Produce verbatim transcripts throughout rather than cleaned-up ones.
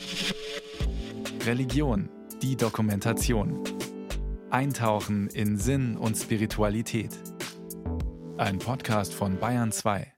Religion, die Dokumentation. Eintauchen in Sinn und Spiritualität. Ein Podcast von Bayern zwei.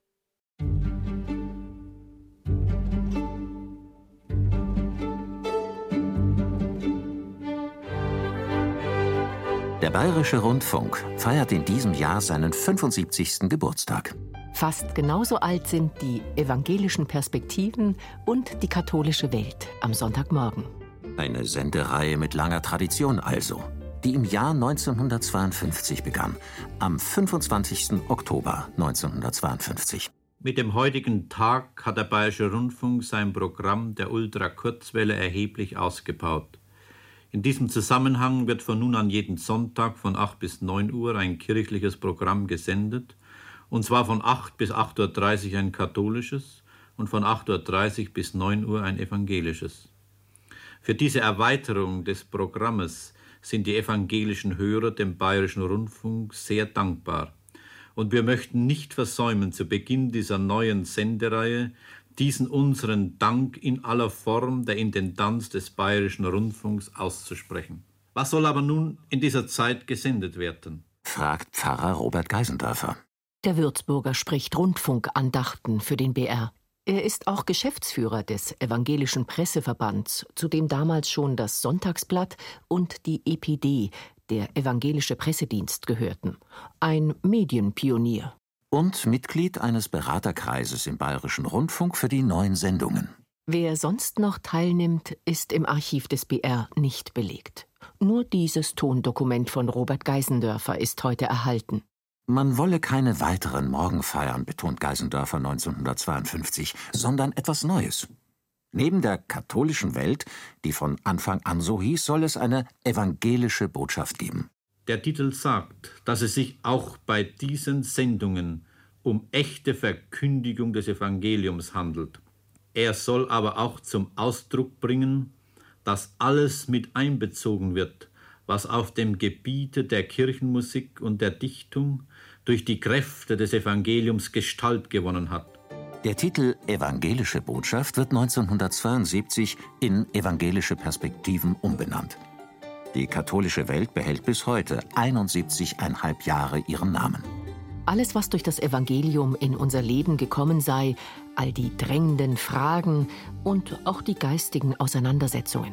Der Bayerische Rundfunk feiert in diesem Jahr seinen fünfundsiebzigsten Geburtstag. Fast genauso alt sind die evangelischen Perspektiven und die katholische Welt am Sonntagmorgen. Eine Sendereihe mit langer Tradition also, die im Jahr neunzehnhundertzweiundfünfzig begann, am fünfundzwanzigsten Oktober neunzehnhundertzweiundfünfzig. Mit dem heutigen Tag hat der Bayerische Rundfunk sein Programm der Ultrakurzwelle erheblich ausgebaut. In diesem Zusammenhang wird von nun an jeden Sonntag von acht bis neun Uhr ein kirchliches Programm gesendet, und zwar von acht bis acht Uhr dreißig ein katholisches und von acht Uhr dreißig bis neun Uhr ein evangelisches. Für diese Erweiterung des Programmes sind die evangelischen Hörer dem Bayerischen Rundfunk sehr dankbar. Und wir möchten nicht versäumen, zu Beginn dieser neuen Sendereihe diesen unseren Dank in aller Form der Intendanz des Bayerischen Rundfunks auszusprechen. Was soll aber nun in dieser Zeit gesendet werden? Fragt Pfarrer Robert Geisendörfer. Der Würzburger spricht Rundfunkandachten für den B R. Er ist auch Geschäftsführer des Evangelischen Presseverbands, zu dem damals schon das Sonntagsblatt und die E P D, der Evangelische Pressedienst, gehörten. Ein Medienpionier. Und Mitglied eines Beraterkreises im Bayerischen Rundfunk für die neuen Sendungen. Wer sonst noch teilnimmt, ist im Archiv des B R nicht belegt. Nur dieses Tondokument von Robert Geisendörfer ist heute erhalten. Man wolle keine weiteren Morgenfeiern, betont Geisendörfer neunzehnhundertzweiundfünfzig, sondern etwas Neues. Neben der katholischen Welt, die von Anfang an so hieß, soll es eine evangelische Botschaft geben. Der Titel sagt, dass es sich auch bei diesen Sendungen um echte Verkündigung des Evangeliums handelt. Er soll aber auch zum Ausdruck bringen, dass alles mit einbezogen wird, was auf dem Gebiete der Kirchenmusik und der Dichtung durch die Kräfte des Evangeliums Gestalt gewonnen hat. Der Titel Evangelische Botschaft wird neunzehnhundertzweiundsiebzig in Evangelische Perspektiven umbenannt. Die katholische Welt behält bis heute einundsiebzigeinhalb Jahre ihren Namen. Alles, was durch das Evangelium in unser Leben gekommen sei, all die drängenden Fragen und auch die geistigen Auseinandersetzungen.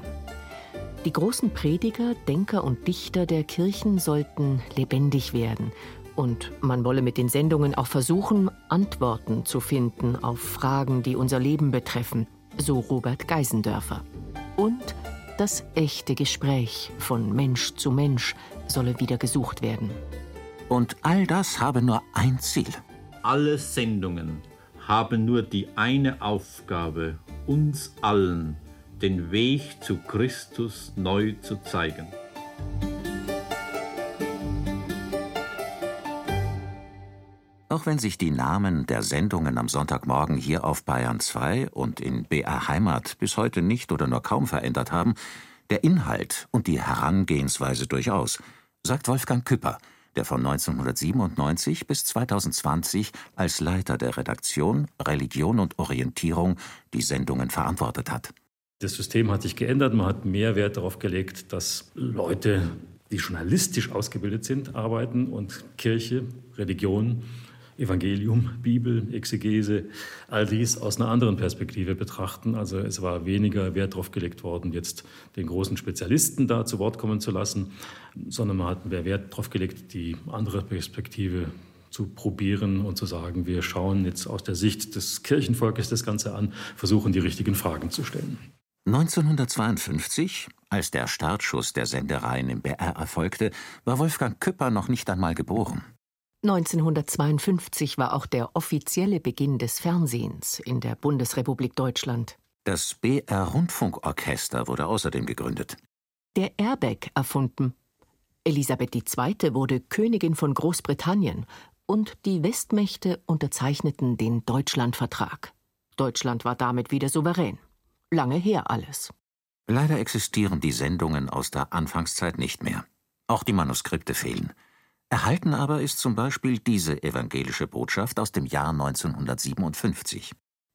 Die großen Prediger, Denker und Dichter der Kirchen sollten lebendig werden. Und man wolle mit den Sendungen auch versuchen, Antworten zu finden auf Fragen, die unser Leben betreffen, so Robert Geisendörfer. Und das echte Gespräch von Mensch zu Mensch solle wieder gesucht werden. Und all das habe nur ein Ziel. Alle Sendungen haben nur die eine Aufgabe, uns allen den Weg zu Christus neu zu zeigen. Auch wenn sich die Namen der Sendungen am Sonntagmorgen hier auf Bayern zwei und in B R Heimat bis heute nicht oder nur kaum verändert haben, der Inhalt und die Herangehensweise durchaus, sagt Wolfgang Küpper, der von neunzehnhundertsiebenundneunzig bis zweitausendzwanzig als Leiter der Redaktion Religion und Orientierung die Sendungen verantwortet hat. Das System hat sich geändert. Man hat mehr Wert darauf gelegt, dass Leute, die journalistisch ausgebildet sind, arbeiten und Kirche, Religion, Evangelium, Bibel, Exegese, all dies aus einer anderen Perspektive betrachten. Also es war weniger Wert darauf gelegt worden, jetzt den großen Spezialisten da zu Wort kommen zu lassen, sondern man hat mehr Wert darauf gelegt, die andere Perspektive zu probieren und zu sagen, wir schauen jetzt aus der Sicht des Kirchenvolkes das Ganze an, versuchen die richtigen Fragen zu stellen. neunzehnhundertzweiundfünfzig, als der Startschuss der Sendereien im B R erfolgte, war Wolfgang Küpper noch nicht einmal geboren. neunzehnhundertzweiundfünfzig war auch der offizielle Beginn des Fernsehens in der Bundesrepublik Deutschland. Das B R-Rundfunkorchester wurde außerdem gegründet. Der Airbag erfunden. Elisabeth die Zweite wurde Königin von Großbritannien und die Westmächte unterzeichneten den Deutschlandvertrag. Deutschland war damit wieder souverän. Lange her alles. Leider existieren die Sendungen aus der Anfangszeit nicht mehr. Auch die Manuskripte fehlen. Erhalten aber ist zum Beispiel diese evangelische Botschaft aus dem Jahr neunzehnhundertsiebenundfünfzig.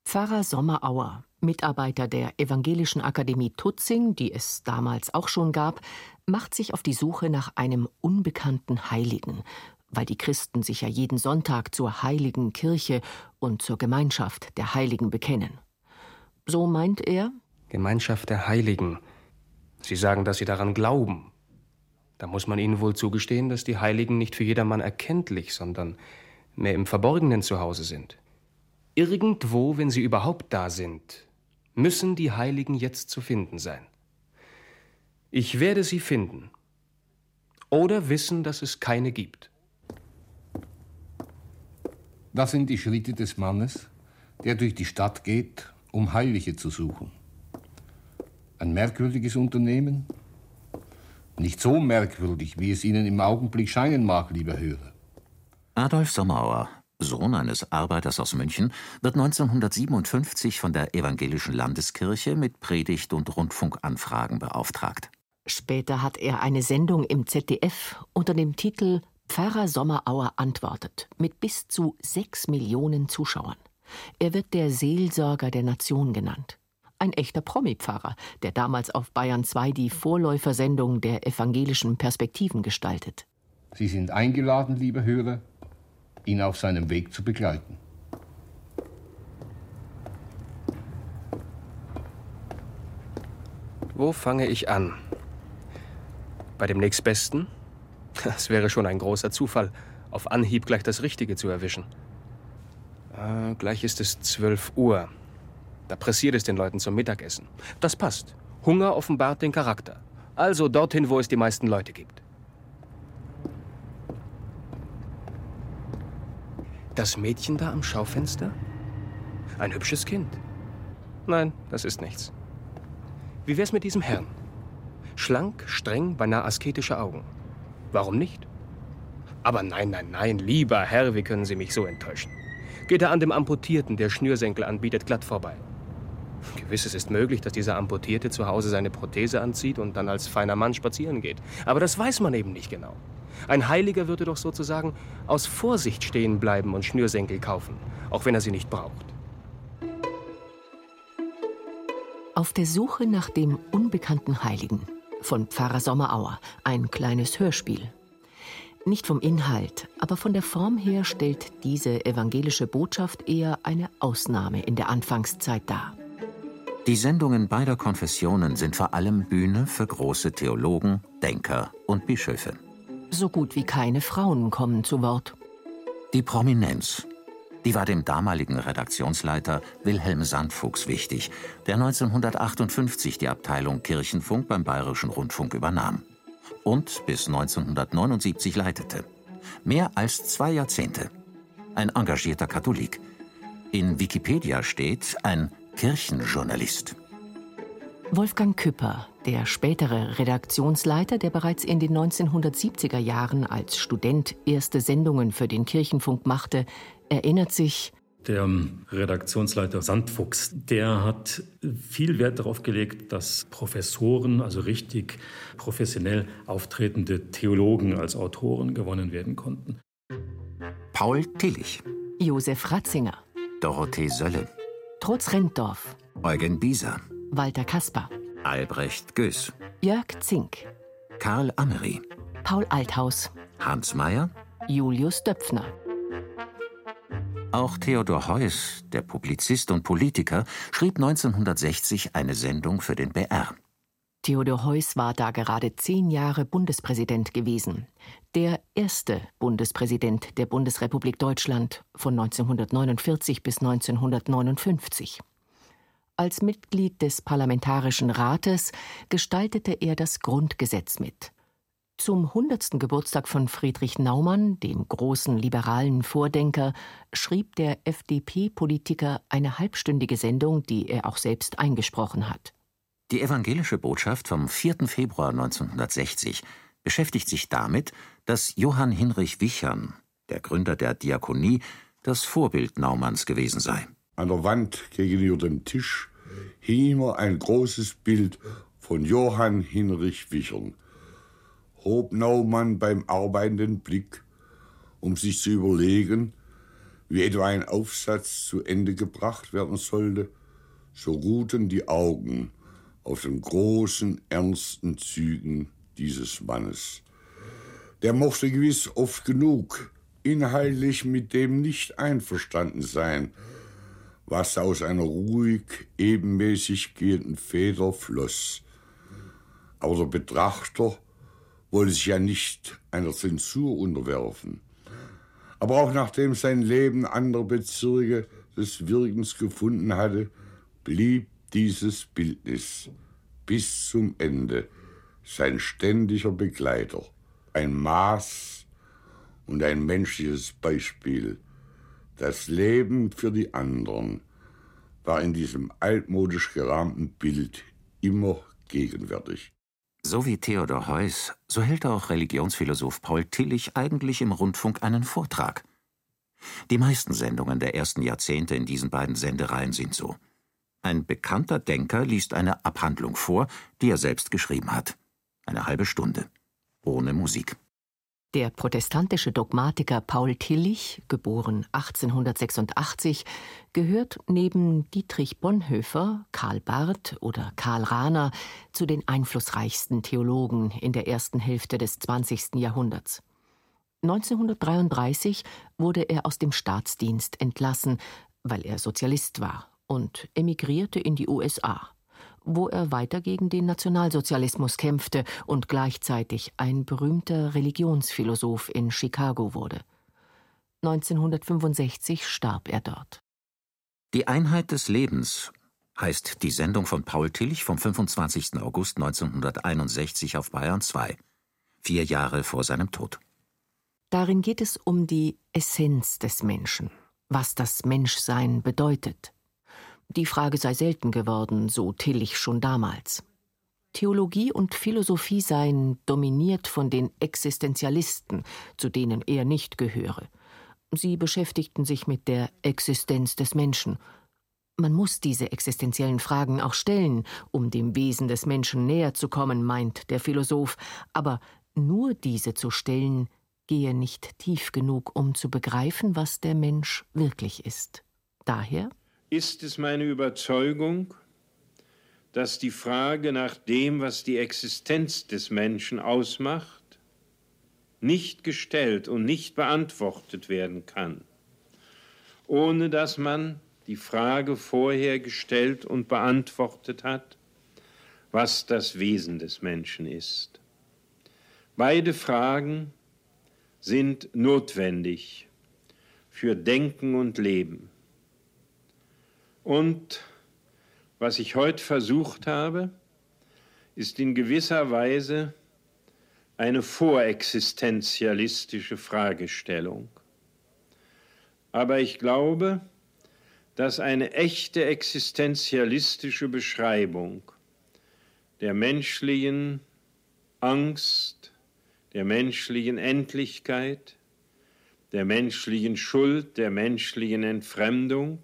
Pfarrer Sommerauer, Mitarbeiter der Evangelischen Akademie Tutzing, die es damals auch schon gab, macht sich auf die Suche nach einem unbekannten Heiligen, weil die Christen sich ja jeden Sonntag zur heiligen Kirche und zur Gemeinschaft der Heiligen bekennen. So meint er: Gemeinschaft der Heiligen. Sie sagen, dass Sie daran glauben. Da muss man Ihnen wohl zugestehen, dass die Heiligen nicht für jedermann erkenntlich, sondern mehr im Verborgenen zu Hause sind. Irgendwo, wenn sie überhaupt da sind, müssen die Heiligen jetzt zu finden sein. Ich werde sie finden. Oder wissen, dass es keine gibt. Das sind die Schritte des Mannes, der durch die Stadt geht, um Heilige zu suchen. Ein merkwürdiges Unternehmen? Nicht so merkwürdig, wie es Ihnen im Augenblick scheinen mag, lieber Hörer. Adolf Sommerauer, Sohn eines Arbeiters aus München, wird neunzehnhundertsiebenundfünfzig von der Evangelischen Landeskirche mit Predigt- und Rundfunkanfragen beauftragt. Später hat er eine Sendung im Z D F unter dem Titel »Pfarrer Sommerauer antwortet« mit bis zu sechs Millionen Zuschauern. Er wird der Seelsorger der Nation genannt. Ein echter Promi-Pfarrer, der damals auf Bayern zwei die Vorläufersendung der evangelischen Perspektiven gestaltet. Sie sind eingeladen, lieber Hörer, ihn auf seinem Weg zu begleiten. Wo fange ich an? Bei dem nächstbesten? Das wäre schon ein großer Zufall, auf Anhieb gleich das Richtige zu erwischen. Äh, gleich ist es zwölf Uhr. Da pressiert es den Leuten zum Mittagessen. Das passt. Hunger offenbart den Charakter. Also dorthin, wo es die meisten Leute gibt. Das Mädchen da am Schaufenster? Ein hübsches Kind. Nein, das ist nichts. Wie wär's mit diesem Herrn? Schlank, streng, beinahe asketische Augen. Warum nicht? Aber nein, nein, nein, lieber Herr, wie können Sie mich so enttäuschen? Geht er an dem Amputierten, der Schnürsenkel anbietet, glatt vorbei. Gewiss, es ist möglich, dass dieser Amputierte zu Hause seine Prothese anzieht und dann als feiner Mann spazieren geht. Aber das weiß man eben nicht genau. Ein Heiliger würde doch sozusagen aus Vorsicht stehen bleiben und Schnürsenkel kaufen, auch wenn er sie nicht braucht. Auf der Suche nach dem unbekannten Heiligen von Pfarrer Sommerauer, ein kleines Hörspiel. Nicht vom Inhalt, aber von der Form her stellt diese evangelische Botschaft eher eine Ausnahme in der Anfangszeit dar. Die Sendungen beider Konfessionen sind vor allem Bühne für große Theologen, Denker und Bischöfe. So gut wie keine Frauen kommen zu Wort. Die Prominenz, die war dem damaligen Redaktionsleiter Wilhelm Sandfuchs wichtig, der neunzehnhundertachtundfünfzig die Abteilung Kirchenfunk beim Bayerischen Rundfunk übernahm und bis neunzehnhundertneunundsiebzig leitete. Mehr als zwei Jahrzehnte. Ein engagierter Katholik. In Wikipedia steht ein Kirchenjournalist. Wolfgang Küpper, der spätere Redaktionsleiter, der bereits in den neunzehnhundertsiebziger Jahren als Student erste Sendungen für den Kirchenfunk machte, erinnert sich: Der Redaktionsleiter Sandfuchs, der hat viel Wert darauf gelegt, dass Professoren, also richtig professionell auftretende Theologen als Autoren gewonnen werden konnten. Paul Tillich, Josef Ratzinger, Dorothee Sölle, Trutz Renddorf, Eugen Bieser, Walter Kasper, Albrecht Göß, Jörg Zink, Karl Amery, Paul Althaus, Hans Mayer, Julius Döpfner. Auch Theodor Heuss, der Publizist und Politiker, schrieb neunzehnhundertsechzig eine Sendung für den B R. Theodor Heuss war da gerade zehn Jahre Bundespräsident gewesen. Der erste Bundespräsident der Bundesrepublik Deutschland von neunzehnhundertneunundvierzig bis neunzehnhundertneunundfünfzig. Als Mitglied des Parlamentarischen Rates gestaltete er das Grundgesetz mit. Zum hundertsten Geburtstag von Friedrich Naumann, dem großen liberalen Vordenker, schrieb der F D P-Politiker eine halbstündige Sendung, die er auch selbst eingesprochen hat. Die evangelische Botschaft vom vierten Februar neunzehnhundertsechzig beschäftigt sich damit, dass Johann Hinrich Wichern, der Gründer der Diakonie, das Vorbild Naumanns gewesen sei. An der Wand gegenüber dem Tisch hing immer ein großes Bild von Johann Hinrich Wichern. Hob Naumann beim Arbeiten den Blick, um sich zu überlegen, wie etwa ein Aufsatz zu Ende gebracht werden sollte, so ruhten die Augen auf den großen, ernsten Zügen dieses Mannes. Der mochte gewiss oft genug inhaltlich mit dem nicht einverstanden sein, was aus einer ruhig, ebenmäßig gehenden Feder floss. Aber der Betrachter wollte sich ja nicht einer Zensur unterwerfen. Aber auch nachdem sein Leben andere Bezirke des Wirkens gefunden hatte, blieb dieses Bildnis bis zum Ende sein ständiger Begleiter, ein Maß und ein menschliches Beispiel. Das Leben für die anderen war in diesem altmodisch gerahmten Bild immer gegenwärtig. So wie Theodor Heuss, so hält auch Religionsphilosoph Paul Tillich eigentlich im Rundfunk einen Vortrag. Die meisten Sendungen der ersten Jahrzehnte in diesen beiden Sendereihen sind so. Ein bekannter Denker liest eine Abhandlung vor, die er selbst geschrieben hat. Eine halbe Stunde. Ohne Musik. Der protestantische Dogmatiker Paul Tillich, geboren achtzehnhundertsechsundachtzig, gehört neben Dietrich Bonhoeffer, Karl Barth oder Karl Rahner zu den einflussreichsten Theologen in der ersten Hälfte des zwanzigsten Jahrhunderts. neunzehnhundertdreiunddreißig wurde er aus dem Staatsdienst entlassen, weil er Sozialist war, und emigrierte in die U S A, wo er weiter gegen den Nationalsozialismus kämpfte und gleichzeitig ein berühmter Religionsphilosoph in Chicago wurde. neunzehnhundertfünfundsechzig starb er dort. Die Einheit des Lebens heißt die Sendung von Paul Tillich vom fünfundzwanzigsten August neunzehnhunderteinundsechzig auf Bayern zwei, vier Jahre vor seinem Tod. Darin geht es um die Essenz des Menschen, was das Menschsein bedeutet. Die Frage sei selten geworden, so Tillich schon damals. Theologie und Philosophie seien dominiert von den Existenzialisten, zu denen er nicht gehöre. Sie beschäftigten sich mit der Existenz des Menschen. Man muss diese existenziellen Fragen auch stellen, um dem Wesen des Menschen näher zu kommen, meint der Philosoph. Aber nur diese zu stellen, gehe nicht tief genug, um zu begreifen, was der Mensch wirklich ist. Daher ist es meine Überzeugung, dass die Frage nach dem, was die Existenz des Menschen ausmacht, nicht gestellt und nicht beantwortet werden kann, ohne dass man die Frage vorher gestellt und beantwortet hat, was das Wesen des Menschen ist. Beide Fragen sind notwendig für Denken und Leben. Und was ich heute versucht habe, ist in gewisser Weise eine vorexistenzialistische Fragestellung. Aber ich glaube, dass eine echte existenzialistische Beschreibung der menschlichen Angst, der menschlichen Endlichkeit, der menschlichen Schuld, der menschlichen Entfremdung,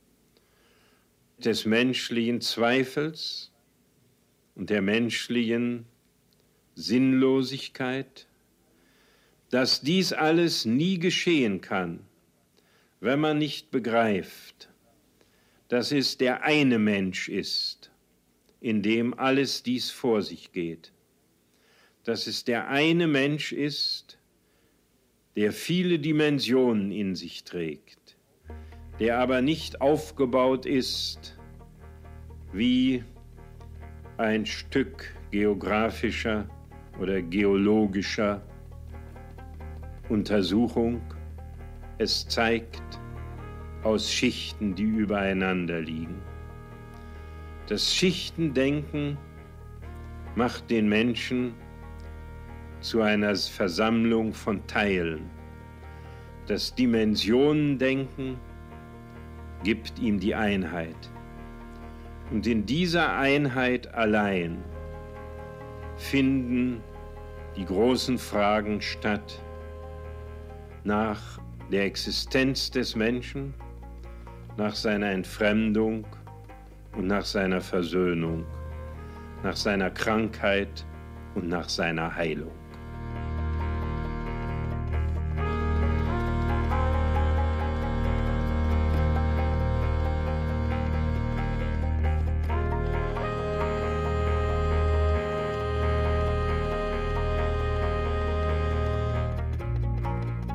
des menschlichen Zweifels und der menschlichen Sinnlosigkeit, dass dies alles nie geschehen kann, wenn man nicht begreift, dass es der eine Mensch ist, in dem alles dies vor sich geht, dass es der eine Mensch ist, der viele Dimensionen in sich trägt, der aber nicht aufgebaut ist wie ein Stück geografischer oder geologischer Untersuchung. Es zeigt aus Schichten, die übereinander liegen. Das Schichtendenken macht den Menschen zu einer Versammlung von Teilen. Das Dimensionendenken gibt ihm die Einheit. Und in dieser Einheit allein finden die großen Fragen statt nach der Existenz des Menschen, nach seiner Entfremdung und nach seiner Versöhnung, nach seiner Krankheit und nach seiner Heilung.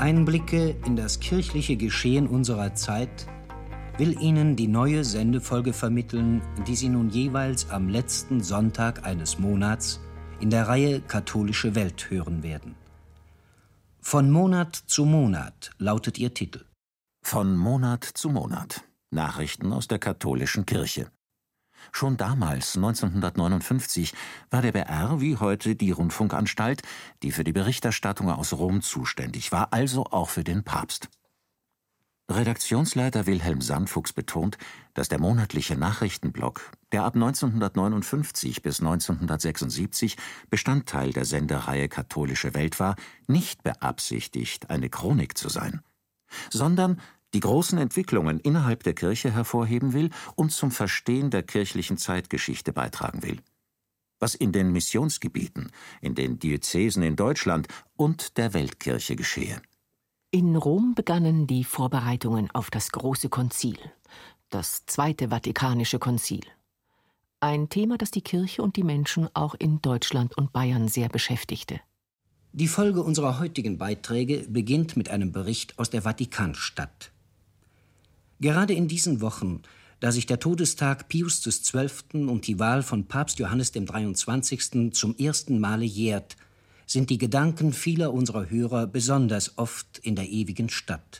Einblicke in das kirchliche Geschehen unserer Zeit will Ihnen die neue Sendefolge vermitteln, die Sie nun jeweils am letzten Sonntag eines Monats in der Reihe Katholische Welt hören werden. Von Monat zu Monat lautet ihr Titel. Von Monat zu Monat. Nachrichten aus der katholischen Kirche. Schon damals, neunzehnhundertneunundfünfzig, war der B R wie heute die Rundfunkanstalt, die für die Berichterstattung aus Rom zuständig war, also auch für den Papst. Redaktionsleiter Wilhelm Sandfuchs betont, dass der monatliche Nachrichtenblock, der ab neunzehnhundertneunundfünfzig bis neunzehnhundertsechsundsiebzig Bestandteil der Sendereihe Katholische Welt war, nicht beabsichtigt, eine Chronik zu sein, sondern die großen Entwicklungen innerhalb der Kirche hervorheben will und zum Verstehen der kirchlichen Zeitgeschichte beitragen will. Was in den Missionsgebieten, in den Diözesen in Deutschland und der Weltkirche geschehe. In Rom begannen die Vorbereitungen auf das Große Konzil, das Zweite Vatikanische Konzil. Ein Thema, das die Kirche und die Menschen auch in Deutschland und Bayern sehr beschäftigte. Die Folge unserer heutigen Beiträge beginnt mit einem Bericht aus der Vatikanstadt. Gerade in diesen Wochen, da sich der Todestag Pius des Zwölften und die Wahl von Papst Johannes dem dreiundzwanzigsten zum ersten Male jährt, sind die Gedanken vieler unserer Hörer besonders oft in der ewigen Stadt.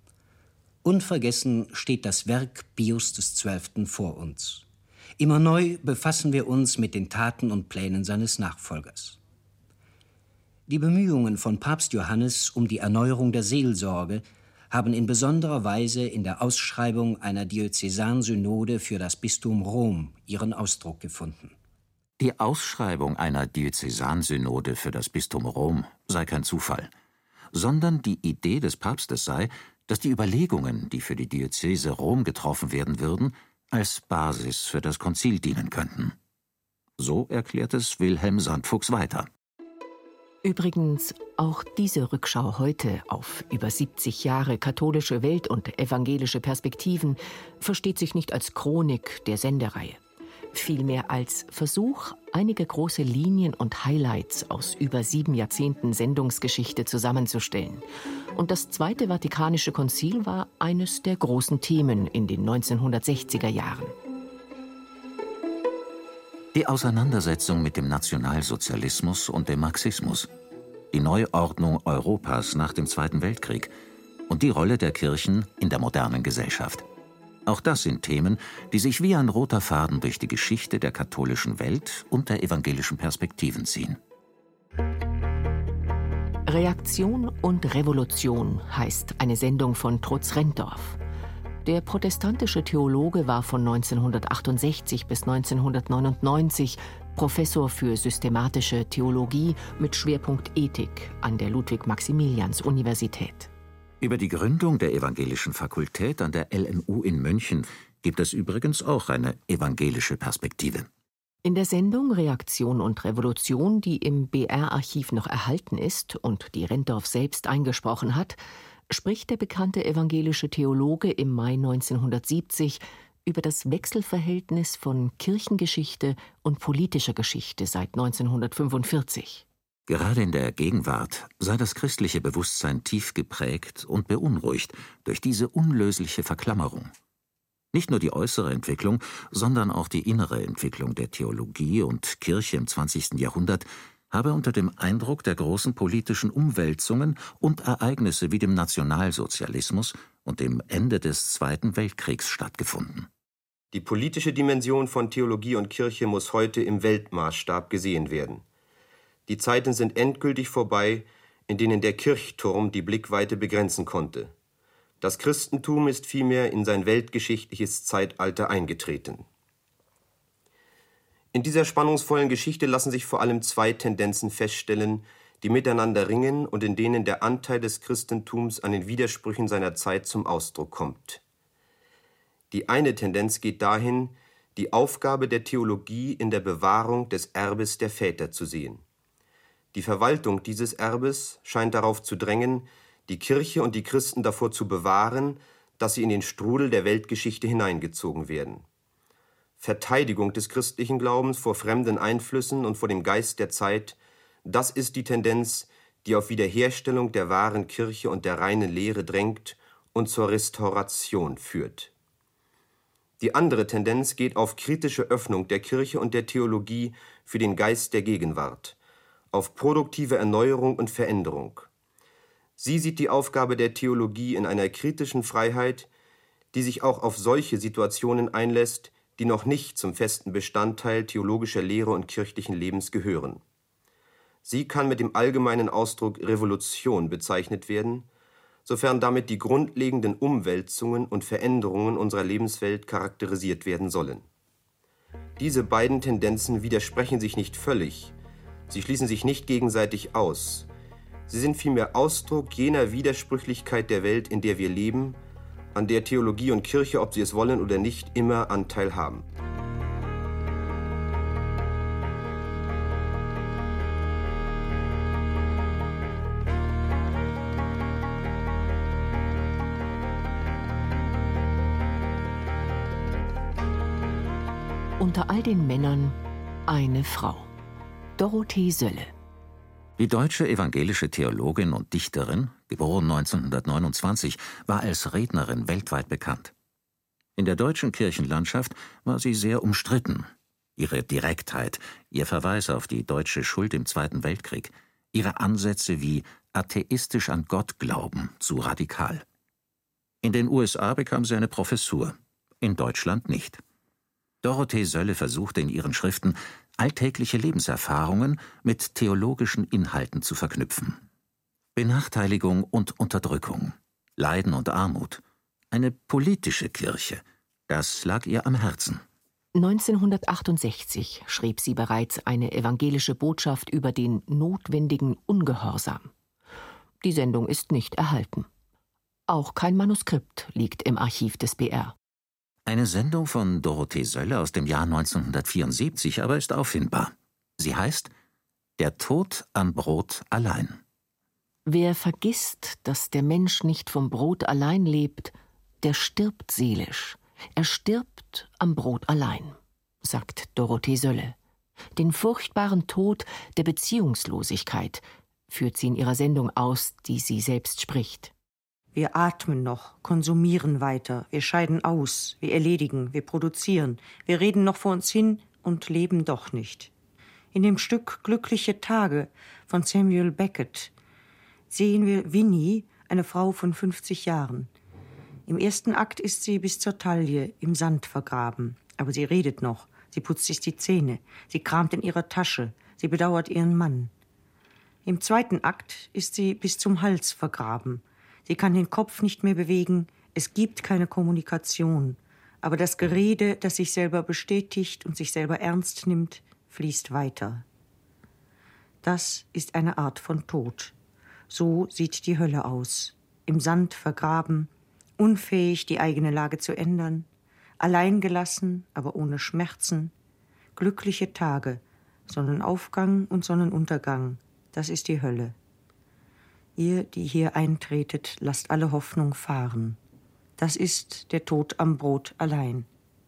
Unvergessen steht das Werk Pius des Zwölften vor uns. Immer neu befassen wir uns mit den Taten und Plänen seines Nachfolgers. Die Bemühungen von Papst Johannes um die Erneuerung der Seelsorge haben in besonderer Weise in der Ausschreibung einer Diözesansynode für das Bistum Rom ihren Ausdruck gefunden. Die Ausschreibung einer Diözesansynode für das Bistum Rom sei kein Zufall, sondern die Idee des Papstes sei, dass die Überlegungen, die für die Diözese Rom getroffen werden würden, als Basis für das Konzil dienen könnten. So erklärt es Wilhelm Sandfuchs weiter. Übrigens, auch diese Rückschau heute auf über siebzig Jahre katholische Welt und evangelische Perspektiven versteht sich nicht als Chronik der Sendereihe. Vielmehr als Versuch, einige große Linien und Highlights aus über sieben Jahrzehnten Sendungsgeschichte zusammenzustellen. Und das Zweite Vatikanische Konzil war eines der großen Themen in den neunzehnhundertsechziger Jahren. Die Auseinandersetzung mit dem Nationalsozialismus und dem Marxismus, die Neuordnung Europas nach dem Zweiten Weltkrieg und die Rolle der Kirchen in der modernen Gesellschaft. Auch das sind Themen, die sich wie ein roter Faden durch die Geschichte der katholischen Welt und der evangelischen Perspektiven ziehen. Reaktion und Revolution heißt eine Sendung von Trutz Renndorf. Der protestantische Theologe war von neunzehnhundertachtundsechzig bis neunzehnhundertneunundneunzig Professor für systematische Theologie mit Schwerpunkt Ethik an der Ludwig-Maximilians-Universität. Über die Gründung der evangelischen Fakultät an der L M U in München gibt es übrigens auch eine evangelische Perspektive. In der Sendung Reaktion und Revolution, die im B R-Archiv noch erhalten ist und die Renndorf selbst eingesprochen hat, spricht der bekannte evangelische Theologe im Mai neunzehnhundertsiebzig über das Wechselverhältnis von Kirchengeschichte und politischer Geschichte seit neunzehnhundertfünfundvierzig. Gerade in der Gegenwart sei das christliche Bewusstsein tief geprägt und beunruhigt durch diese unlösliche Verklammerung. Nicht nur die äußere Entwicklung, sondern auch die innere Entwicklung der Theologie und Kirche im zwanzigsten Jahrhundert habe unter dem Eindruck der großen politischen Umwälzungen und Ereignisse wie dem Nationalsozialismus und dem Ende des Zweiten Weltkriegs stattgefunden. Die politische Dimension von Theologie und Kirche muss heute im Weltmaßstab gesehen werden. Die Zeiten sind endgültig vorbei, in denen der Kirchturm die Blickweite begrenzen konnte. Das Christentum ist vielmehr in sein weltgeschichtliches Zeitalter eingetreten. In dieser spannungsvollen Geschichte lassen sich vor allem zwei Tendenzen feststellen, die miteinander ringen und in denen der Anteil des Christentums an den Widersprüchen seiner Zeit zum Ausdruck kommt. Die eine Tendenz geht dahin, die Aufgabe der Theologie in der Bewahrung des Erbes der Väter zu sehen. Die Verwaltung dieses Erbes scheint darauf zu drängen, die Kirche und die Christen davor zu bewahren, dass sie in den Strudel der Weltgeschichte hineingezogen werden. Verteidigung des christlichen Glaubens vor fremden Einflüssen und vor dem Geist der Zeit, das ist die Tendenz, die auf Wiederherstellung der wahren Kirche und der reinen Lehre drängt und zur Restauration führt. Die andere Tendenz geht auf kritische Öffnung der Kirche und der Theologie für den Geist der Gegenwart, auf produktive Erneuerung und Veränderung. Sie sieht die Aufgabe der Theologie in einer kritischen Freiheit, die sich auch auf solche Situationen einlässt, die noch nicht zum festen Bestandteil theologischer Lehre und kirchlichen Lebens gehören. Sie kann mit dem allgemeinen Ausdruck Revolution bezeichnet werden, sofern damit die grundlegenden Umwälzungen und Veränderungen unserer Lebenswelt charakterisiert werden sollen. Diese beiden Tendenzen widersprechen sich nicht völlig, sie schließen sich nicht gegenseitig aus. Sie sind vielmehr Ausdruck jener Widersprüchlichkeit der Welt, in der wir leben, an der Theologie und Kirche, ob sie es wollen oder nicht, immer Anteil haben. Unter all den Männern eine Frau, Dorothee Sölle. Die deutsche evangelische Theologin und Dichterin, geboren neunzehnhundertneunundzwanzig, war als Rednerin weltweit bekannt. In der deutschen Kirchenlandschaft war sie sehr umstritten. Ihre Direktheit, ihr Verweis auf die deutsche Schuld im Zweiten Weltkrieg, ihre Ansätze wie atheistisch an Gott glauben zu radikal. In den U S A bekam sie eine Professur, in Deutschland nicht. Dorothee Sölle versuchte in ihren Schriften, alltägliche Lebenserfahrungen mit theologischen Inhalten zu verknüpfen. Benachteiligung und Unterdrückung, Leiden und Armut, eine politische Kirche, das lag ihr am Herzen. neunzehnhundertachtundsechzig schrieb sie bereits eine evangelische Botschaft über den notwendigen Ungehorsam. Die Sendung ist nicht erhalten. Auch kein Manuskript liegt im Archiv des B R. Eine Sendung von Dorothee Sölle aus dem Jahr neunzehnhundertvierundsiebzig aber ist auffindbar. Sie heißt »Der Tod am Brot allein«. Wer vergisst, dass der Mensch nicht vom Brot allein lebt, der stirbt seelisch. Er stirbt am Brot allein, sagt Dorothee Sölle. Den furchtbaren Tod der Beziehungslosigkeit führt sie in ihrer Sendung aus, die sie selbst spricht. Wir atmen noch, konsumieren weiter, wir scheiden aus, wir erledigen, wir produzieren, wir reden noch vor uns hin und leben doch nicht. In dem Stück »Glückliche Tage« von Samuel Beckett sehen wir Winnie, eine Frau von fünfzig Jahren. Im ersten Akt ist sie bis zur Taille im Sand vergraben, aber sie redet noch, sie putzt sich die Zähne, sie kramt in ihrer Tasche, sie bedauert ihren Mann. Im zweiten Akt ist sie bis zum Hals vergraben. Sie kann den Kopf nicht mehr bewegen, es gibt keine Kommunikation. Aber das Gerede, das sich selber bestätigt und sich selber ernst nimmt, fließt weiter. Das ist eine Art von Tod. So sieht die Hölle aus. Im Sand vergraben, unfähig, die eigene Lage zu ändern, alleingelassen, aber ohne Schmerzen. Glückliche Tage, Sonnenaufgang und Sonnenuntergang, das ist die Hölle. Ihr, die hier eintretet, lasst alle Hoffnung fahren. Das ist der Tod am Brot allein.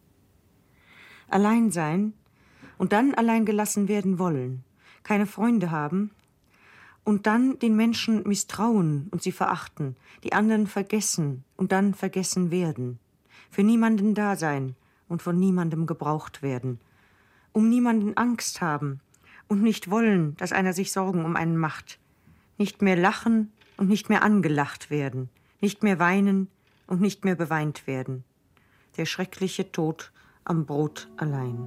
Allein sein und dann allein gelassen werden wollen, keine Freunde haben und dann den Menschen misstrauen und sie verachten, die anderen vergessen und dann vergessen werden, für niemanden da sein und von niemandem gebraucht werden, um niemanden Angst haben und nicht wollen, dass einer sich Sorgen um einen macht, nicht mehr lachen und nicht mehr angelacht werden, nicht mehr weinen und nicht mehr beweint werden. Der schreckliche Tod am Brot allein.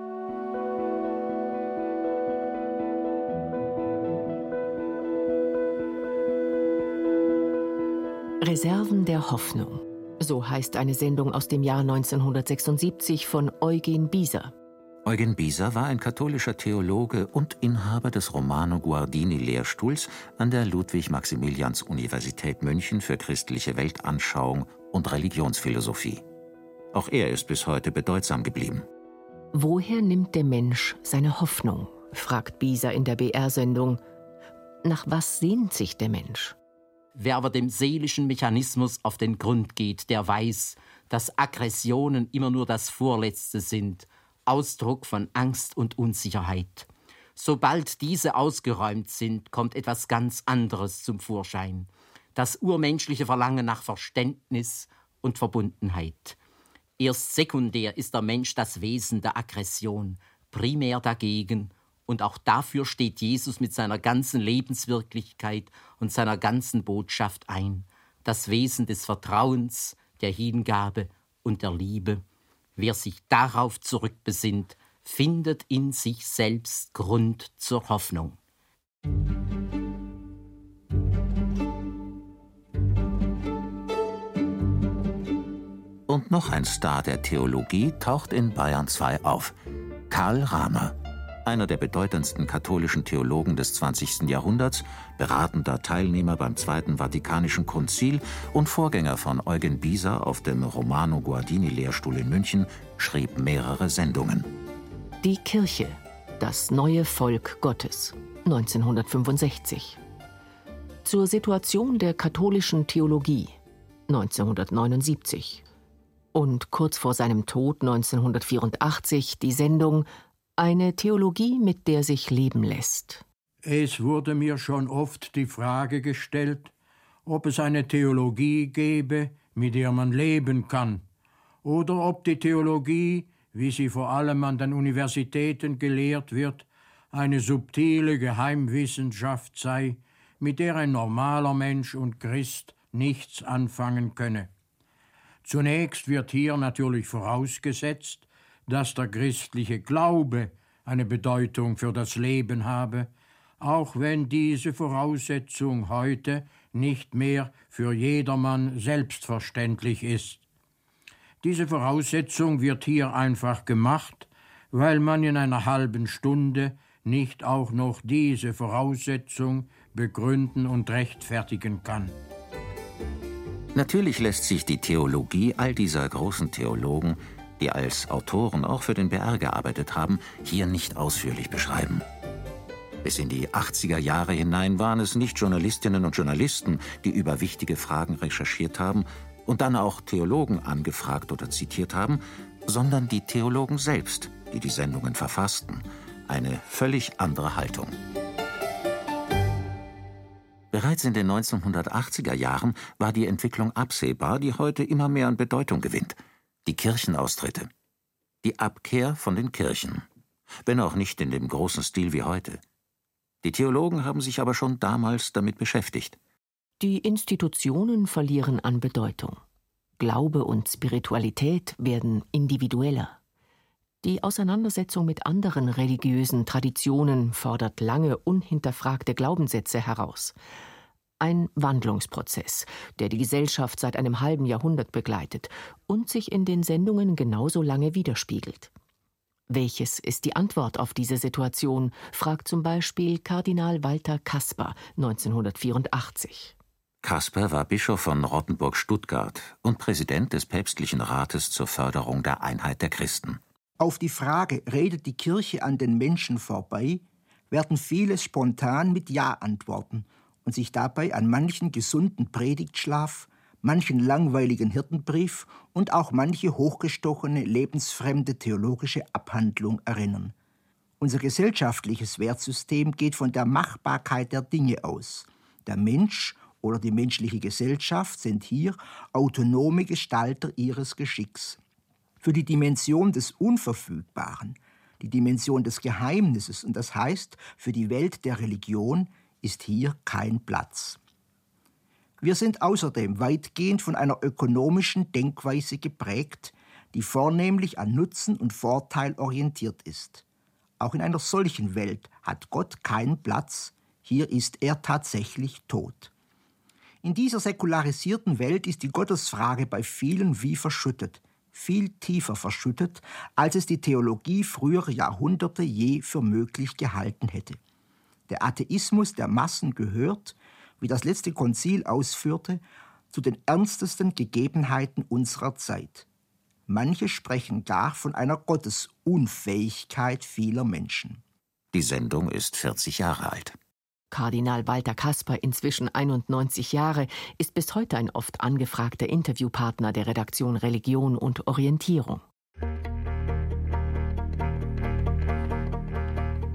Reserven der Hoffnung. So heißt eine Sendung aus dem Jahr neunzehnhundertsechsundsiebzig von Eugen Bieser. Eugen Bieser war ein katholischer Theologe und Inhaber des Romano-Guardini-Lehrstuhls an der Ludwig-Maximilians-Universität München für christliche Weltanschauung und Religionsphilosophie. Auch er ist bis heute bedeutsam geblieben. Woher nimmt der Mensch seine Hoffnung, fragt Bieser in der B R-Sendung. Nach was sehnt sich der Mensch? Wer aber dem seelischen Mechanismus auf den Grund geht, der weiß, dass Aggressionen immer nur das Vorletzte sind, Ausdruck von Angst und Unsicherheit. Sobald diese ausgeräumt sind, kommt etwas ganz anderes zum Vorschein. Das urmenschliche Verlangen nach Verständnis und Verbundenheit. Erst sekundär ist der Mensch das Wesen der Aggression, primär dagegen, und auch dafür steht Jesus mit seiner ganzen Lebenswirklichkeit und seiner ganzen Botschaft ein. Das Wesen des Vertrauens, der Hingabe und der Liebe. Wer sich darauf zurückbesinnt, findet in sich selbst Grund zur Hoffnung. Und noch ein Star der Theologie taucht in Bayern zwei auf. Karl Rahner, einer der bedeutendsten katholischen Theologen des zwanzigsten Jahrhunderts, beratender Teilnehmer beim Zweiten Vatikanischen Konzil und Vorgänger von Eugen Bisa auf dem Romano-Guardini-Lehrstuhl in München, schrieb mehrere Sendungen. Die Kirche, das neue Volk Gottes, neunzehnhundertfünfundsechzig. Zur Situation der katholischen Theologie, neunzehnhundertneunundsiebzig. Und kurz vor seinem Tod neunzehnhundertvierundachtzig die Sendung Eine Theologie, mit der sich leben lässt. Es wurde mir schon oft die Frage gestellt, ob es eine Theologie gäbe, mit der man leben kann, oder ob die Theologie, wie sie vor allem an den Universitäten gelehrt wird, eine subtile Geheimwissenschaft sei, mit der ein normaler Mensch und Christ nichts anfangen könne. Zunächst wird hier natürlich vorausgesetzt, dass der christliche Glaube eine Bedeutung für das Leben habe, auch wenn diese Voraussetzung heute nicht mehr für jedermann selbstverständlich ist. Diese Voraussetzung wird hier einfach gemacht, weil man in einer halben Stunde nicht auch noch diese Voraussetzung begründen und rechtfertigen kann. Natürlich lässt sich die Theologie all dieser großen Theologen, die als Autoren auch für den B R gearbeitet haben, hier nicht ausführlich beschreiben. Bis in die achtziger Jahre hinein waren es nicht Journalistinnen und Journalisten, die über wichtige Fragen recherchiert haben und dann auch Theologen angefragt oder zitiert haben, sondern die Theologen selbst, die die Sendungen verfassten. Eine völlig andere Haltung. Bereits in den neunzehnhundertachtziger Jahren war die Entwicklung absehbar, die heute immer mehr an Bedeutung gewinnt. Die Kirchenaustritte. Die Abkehr von den Kirchen. Wenn auch nicht in dem großen Stil wie heute. Die Theologen haben sich aber schon damals damit beschäftigt. Die Institutionen verlieren an Bedeutung. Glaube und Spiritualität werden individueller. Die Auseinandersetzung mit anderen religiösen Traditionen fordert lange unhinterfragte Glaubenssätze heraus. Ein Wandlungsprozess, der die Gesellschaft seit einem halben Jahrhundert begleitet und sich in den Sendungen genauso lange widerspiegelt. Welches ist die Antwort auf diese Situation, fragt zum Beispiel Kardinal Walter Kasper neunzehnhundertvierundachtzig. Kasper war Bischof von Rottenburg-Stuttgart und Präsident des Päpstlichen Rates zur Förderung der Einheit der Christen. Auf die Frage, redet die Kirche an den Menschen vorbei, werden viele spontan mit Ja antworten und sich dabei an manchen gesunden Predigtschlaf, manchen langweiligen Hirtenbrief und auch manche hochgestochene, lebensfremde theologische Abhandlung erinnern. Unser gesellschaftliches Wertsystem geht von der Machbarkeit der Dinge aus. Der Mensch oder die menschliche Gesellschaft sind hier autonome Gestalter ihres Geschicks. Für die Dimension des Unverfügbaren, die Dimension des Geheimnisses und das heißt für die Welt der Religion ist hier kein Platz. Wir sind außerdem weitgehend von einer ökonomischen Denkweise geprägt, die vornehmlich an Nutzen und Vorteil orientiert ist. Auch in einer solchen Welt hat Gott keinen Platz, hier ist er tatsächlich tot. In dieser säkularisierten Welt ist die Gottesfrage bei vielen wie verschüttet, viel tiefer verschüttet, als es die Theologie früherer Jahrhunderte je für möglich gehalten hätte. Der Atheismus der Massen gehört, wie das letzte Konzil ausführte, zu den ernstesten Gegebenheiten unserer Zeit. Manche sprechen gar von einer Gottesunfähigkeit vieler Menschen. Die Sendung ist vierzig Jahre alt. Kardinal Walter Kasper, inzwischen einundneunzig Jahre, ist bis heute ein oft angefragter Interviewpartner der Redaktion Religion und Orientierung.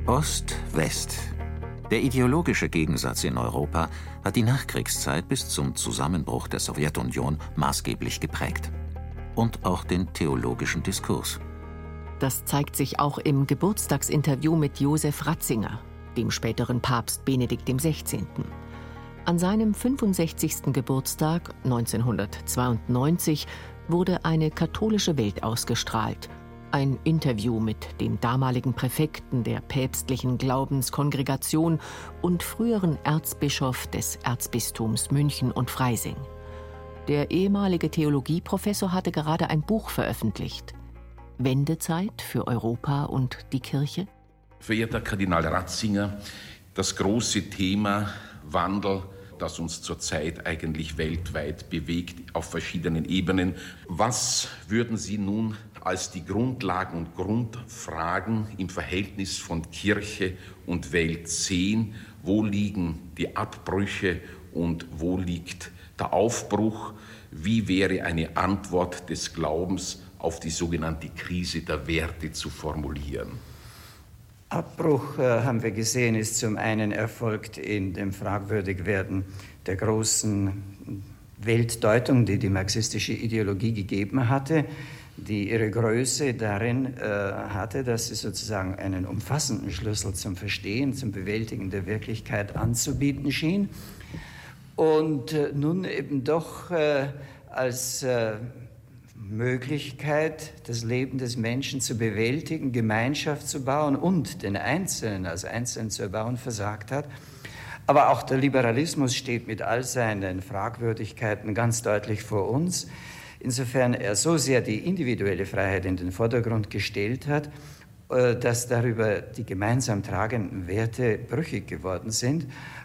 Ost-West. Der ideologische Gegensatz in Europa hat die Nachkriegszeit bis zum Zusammenbruch der Sowjetunion maßgeblich geprägt. Und auch den theologischen Diskurs. Das zeigt sich auch im Geburtstagsinterview mit Josef Ratzinger, dem späteren Papst Benedikt der Sechzehnte. An seinem fünfundsechzigsten Geburtstag neunzehnhundertzweiundneunzig wurde eine katholische Welt ausgestrahlt. Ein Interview mit dem damaligen Präfekten der päpstlichen Glaubenskongregation und früheren Erzbischof des Erzbistums München und Freising. Der ehemalige Theologieprofessor hatte gerade ein Buch veröffentlicht. Wendezeit für Europa und die Kirche? Verehrter Kardinal Ratzinger, das große Thema Wandel, das uns zurzeit eigentlich weltweit bewegt, auf verschiedenen Ebenen. Was würden Sie nun als die Grundlagen und Grundfragen im Verhältnis von Kirche und Welt sehen? Wo liegen die Abbrüche und wo liegt der Aufbruch? Wie wäre eine Antwort des Glaubens auf die sogenannte Krise der Werte zu formulieren? Abbruch, äh, haben wir gesehen, ist zum einen erfolgt in dem Fragwürdigwerden der großen Weltdeutung, die die marxistische Ideologie gegeben hatte, die ihre Größe darin äh, hatte, dass sie sozusagen einen umfassenden Schlüssel zum Verstehen, zum Bewältigen der Wirklichkeit anzubieten schien und äh, nun eben doch äh, als äh, Möglichkeit, das Leben des Menschen zu bewältigen, Gemeinschaft zu bauen und den Einzelnen als Einzelnen zu erbauen, versagt hat. Aber auch der Liberalismus steht mit all seinen Fragwürdigkeiten ganz deutlich vor uns, insofern er so sehr die individuelle Freiheit in den Vordergrund gestellt hat, dass darüber die gemeinsam tragenden Werte brüchig geworden sind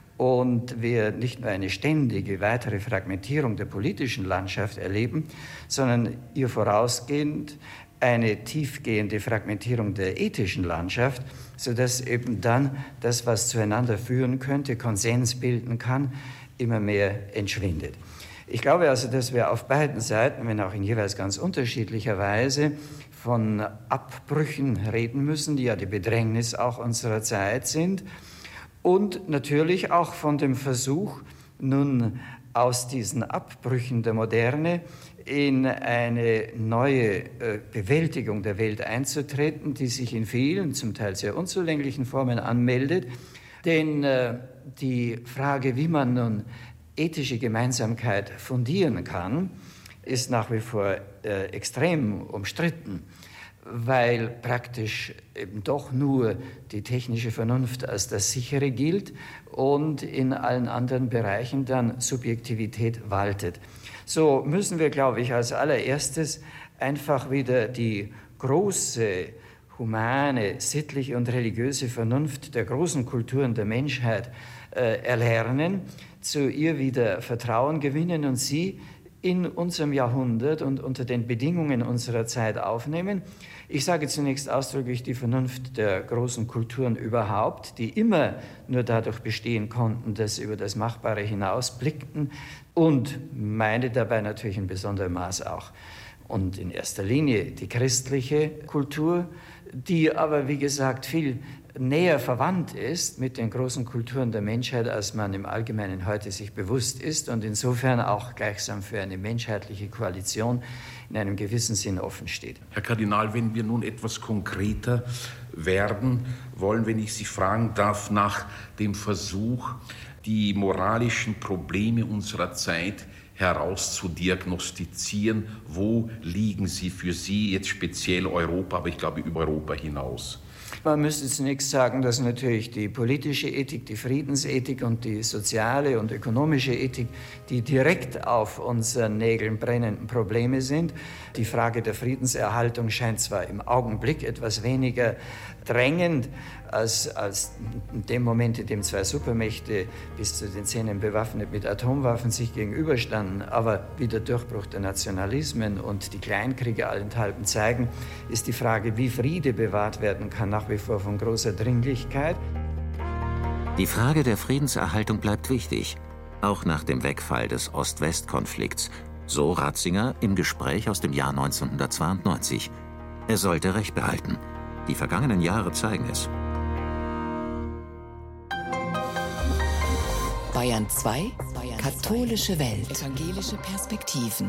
und wir nicht nur eine ständige weitere Fragmentierung der politischen Landschaft erleben, sondern ihr vorausgehend eine tiefgehende Fragmentierung der ethischen Landschaft, sodass eben dann das, was zueinander führen könnte, Konsens bilden kann, immer mehr entschwindet. Ich glaube also, dass wir auf beiden Seiten, wenn auch in jeweils ganz unterschiedlicher Weise, von Abbrüchen reden müssen, die ja die Bedrängnis auch unserer Zeit sind. Und natürlich auch von dem Versuch, nun aus diesen Abbrüchen der Moderne in eine neue äh, Bewältigung der Welt einzutreten, die sich in vielen, zum Teil sehr unzulänglichen Formen anmeldet. Denn äh, die Frage, wie man nun ethische Gemeinsamkeit fundieren kann, ist nach wie vor äh, extrem umstritten, weil praktisch eben doch nur die technische Vernunft als das Sichere gilt und in allen anderen Bereichen dann Subjektivität waltet. So müssen wir, glaube ich, als allererstes einfach wieder die große, humane, sittliche und religiöse Vernunft der großen Kulturen der Menschheit äh, erlernen, zu ihr wieder Vertrauen gewinnen und sie in unserem Jahrhundert und unter den Bedingungen unserer Zeit aufnehmen. Ich sage zunächst ausdrücklich die Vernunft der großen Kulturen überhaupt, die immer nur dadurch bestehen konnten, dass sie über das Machbare hinaus blickten und meine dabei natürlich in besonderem Maß auch und in erster Linie die christliche Kultur, die aber, wie gesagt, viel näher verwandt ist mit den großen Kulturen der Menschheit, als man im Allgemeinen heute sich bewusst ist und insofern auch gleichsam für eine menschheitliche Koalition in einem gewissen Sinn offen steht. Herr Kardinal, wenn wir nun etwas konkreter werden wollen, wenn ich Sie fragen darf nach dem Versuch, die moralischen Probleme unserer Zeit herauszudiagnostizieren, wo liegen sie für Sie, jetzt speziell Europa, aber ich glaube über Europa hinaus? Man müsste zunächst sagen, dass natürlich die politische Ethik, die Friedensethik und die soziale und ökonomische Ethik die direkt auf unseren Nägeln brennenden Probleme sind. Die Frage der Friedenserhaltung scheint zwar im Augenblick etwas weniger drängend als, als in dem Moment, in dem zwei Supermächte bis zu den Zähnen bewaffnet mit Atomwaffen sich gegenüberstanden, aber wie der Durchbruch der Nationalismen und die Kleinkriege allenthalben zeigen, ist die Frage, wie Friede bewahrt werden kann, nach wie vor von großer Dringlichkeit. Die Frage der Friedenserhaltung bleibt wichtig, auch nach dem Wegfall des Ost-West-Konflikts, so Ratzinger im Gespräch aus dem Jahr neunzehnhundertzweiundneunzig. Er sollte Recht behalten. Die vergangenen Jahre zeigen es. Bayern zwei, katholische Welt, evangelische Perspektiven.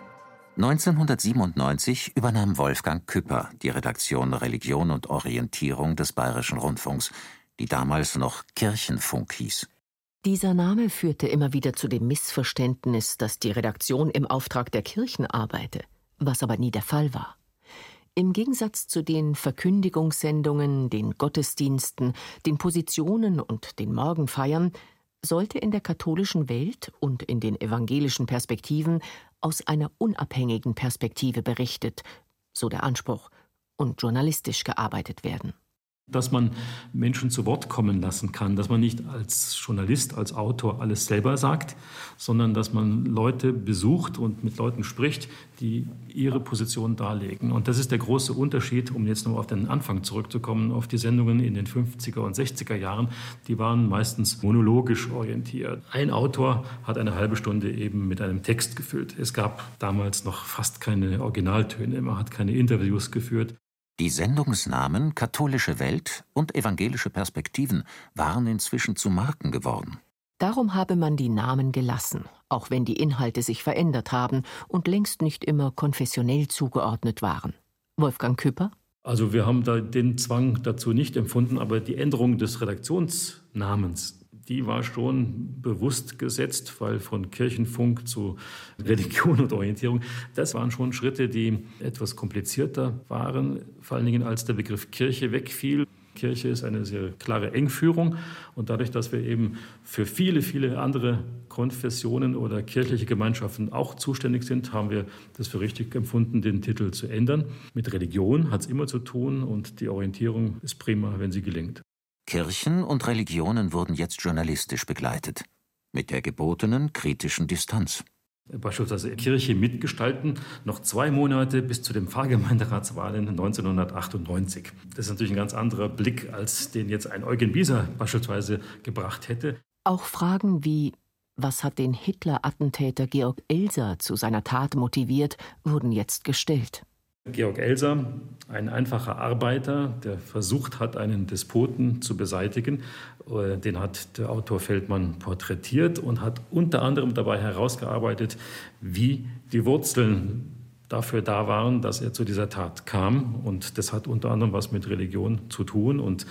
neunzehnhundertsiebenundneunzig übernahm Wolfgang Küpper die Redaktion Religion und Orientierung des Bayerischen Rundfunks, die damals noch Kirchenfunk hieß. Dieser Name führte immer wieder zu dem Missverständnis, dass die Redaktion im Auftrag der Kirchen arbeite, was aber nie der Fall war. Im Gegensatz zu den Verkündigungssendungen, den Gottesdiensten, den Positionen und den Morgenfeiern sollte in der katholischen Welt und in den evangelischen Perspektiven aus einer unabhängigen Perspektive berichtet, so der Anspruch, und journalistisch gearbeitet werden. Dass man Menschen zu Wort kommen lassen kann, dass man nicht als Journalist, als Autor alles selber sagt, sondern dass man Leute besucht und mit Leuten spricht, die ihre Position darlegen. Und das ist der große Unterschied, um jetzt noch auf den Anfang zurückzukommen, auf die Sendungen in den fünfziger und sechziger Jahren. Die waren meistens monologisch orientiert. Ein Autor hat eine halbe Stunde eben mit einem Text gefüllt. Es gab damals noch fast keine Originaltöne, man hat keine Interviews geführt. Die Sendungsnamen Katholische Welt und Evangelische Perspektiven waren inzwischen zu Marken geworden. Darum habe man die Namen gelassen, auch wenn die Inhalte sich verändert haben und längst nicht immer konfessionell zugeordnet waren. Wolfgang Küpper? Also wir haben da den Zwang dazu nicht empfunden, aber die Änderung des Redaktionsnamens, die war schon bewusst gesetzt, weil von Kirchenfunk zu Religion und Orientierung, das waren schon Schritte, die etwas komplizierter waren, vor allen Dingen als der Begriff Kirche wegfiel. Kirche ist eine sehr klare Engführung und dadurch, dass wir eben für viele, viele andere Konfessionen oder kirchliche Gemeinschaften auch zuständig sind, haben wir das für richtig empfunden, den Titel zu ändern. Mit Religion hat es immer zu tun und die Orientierung ist prima, wenn sie gelingt. Kirchen und Religionen wurden jetzt journalistisch begleitet, mit der gebotenen kritischen Distanz. Beispielsweise Kirche mitgestalten, noch zwei Monate bis zu den Pfarrgemeinderatswahlen neunzehnhundertachtundneunzig. Das ist natürlich ein ganz anderer Blick, als den jetzt ein Eugen Bieser beispielsweise gebracht hätte. Auch Fragen wie, was hat den Hitler-Attentäter Georg Elser zu seiner Tat motiviert, wurden jetzt gestellt. Georg Elser, ein einfacher Arbeiter, der versucht hat, einen Despoten zu beseitigen. Den hat der Autor Feldmann porträtiert und hat unter anderem dabei herausgearbeitet, wie die Wurzeln dafür da waren, dass er zu dieser Tat kam. Und das hat unter anderem was mit Religion zu tun. Und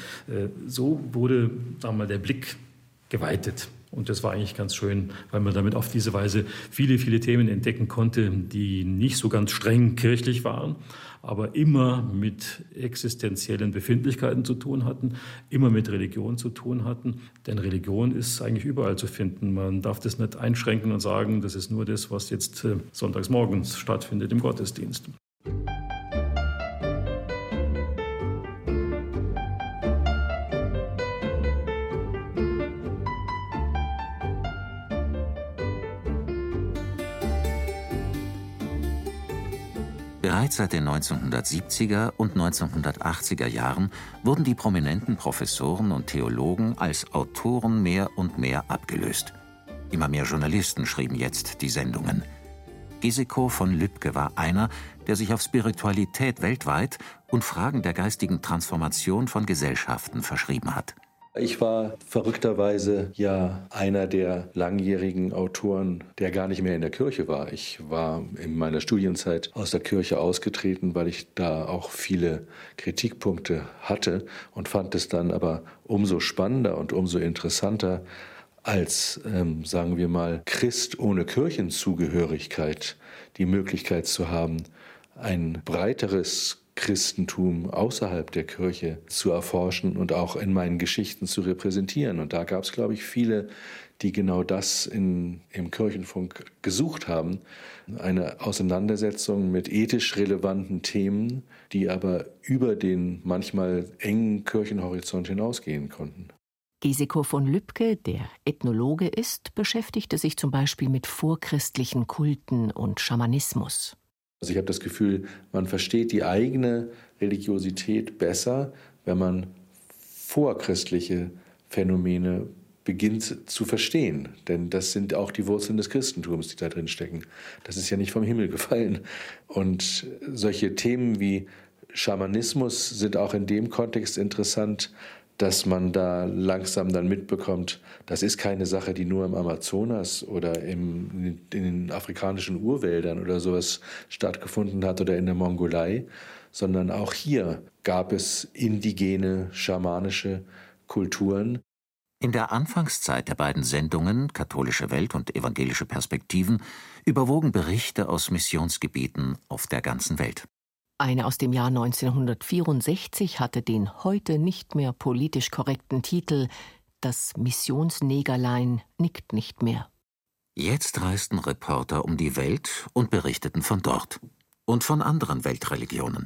so wurde, sagen wir mal, der Blick geweitet. Und das war eigentlich ganz schön, weil man damit auf diese Weise viele, viele Themen entdecken konnte, die nicht so ganz streng kirchlich waren, aber immer mit existenziellen Befindlichkeiten zu tun hatten, immer mit Religion zu tun hatten. Denn Religion ist eigentlich überall zu finden. Man darf das nicht einschränken und sagen, das ist nur das, was jetzt sonntags morgens stattfindet im Gottesdienst. Bereits seit den neunzehnhundertsiebziger und neunzehnhundertachtziger Jahren wurden die prominenten Professoren und Theologen als Autoren mehr und mehr abgelöst. Immer mehr Journalisten schrieben jetzt die Sendungen. Geseko von Lübcke war einer, der sich auf Spiritualität weltweit und Fragen der geistigen Transformation von Gesellschaften verschrieben hat. Ich war verrückterweise ja einer der langjährigen Autoren, der gar nicht mehr in der Kirche war. Ich war in meiner Studienzeit aus der Kirche ausgetreten, weil ich da auch viele Kritikpunkte hatte und fand es dann aber umso spannender und umso interessanter, als, ähm, sagen wir mal, Christ ohne Kirchenzugehörigkeit die Möglichkeit zu haben, ein breiteres Christentum außerhalb der Kirche zu erforschen und auch in meinen Geschichten zu repräsentieren. Und da gab es, glaube ich, viele, die genau das in, im Kirchenfunk gesucht haben. Eine Auseinandersetzung mit ethisch relevanten Themen, die aber über den manchmal engen Kirchenhorizont hinausgehen konnten. Geseko von Lübcke, der Ethnologe ist, beschäftigte sich zum Beispiel mit vorchristlichen Kulten und Schamanismus. Also ich habe das Gefühl, man versteht die eigene Religiosität besser, wenn man vorchristliche Phänomene beginnt zu verstehen. Denn das sind auch die Wurzeln des Christentums, die da drin stecken. Das ist ja nicht vom Himmel gefallen. Und solche Themen wie Schamanismus sind auch in dem Kontext interessant, dass man da langsam dann mitbekommt, das ist keine Sache, die nur im Amazonas oder im, in den afrikanischen Urwäldern oder sowas stattgefunden hat oder in der Mongolei, sondern auch hier gab es indigene, schamanische Kulturen. In der Anfangszeit der beiden Sendungen Katholische Welt und Evangelische Perspektiven überwogen Berichte aus Missionsgebieten auf der ganzen Welt. Eine aus dem Jahr neunzehnhundertvierundsechzig hatte den heute nicht mehr politisch korrekten Titel »Das Missionsnegerlein nickt nicht mehr«. Jetzt reisten Reporter um die Welt und berichteten von dort und von anderen Weltreligionen.